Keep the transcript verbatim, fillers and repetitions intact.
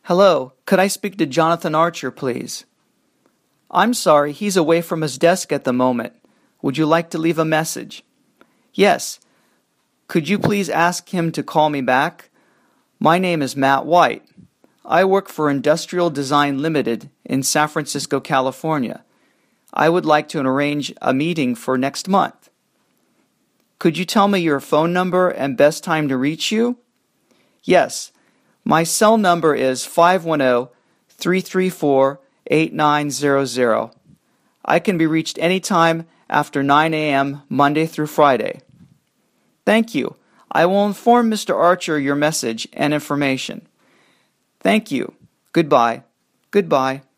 Hello, could I speak to Jonathan Archer, please? I'm sorry, he's away from his desk at the moment. Would you like to leave a message? Yes. Could you please ask him to call me back? My name is Matt White. I work for Industrial Design Limited in San Francisco, California. I would like to arrange a meeting for next month. Could you tell me your phone number and best time to reach you? Yes. My cell number is five one zero, three three four, eight nine zero zero. I can be reached anytime after nine a.m. Monday through Friday. Thank you. I will inform Mister Archer your message and information. Thank you. Goodbye. Goodbye.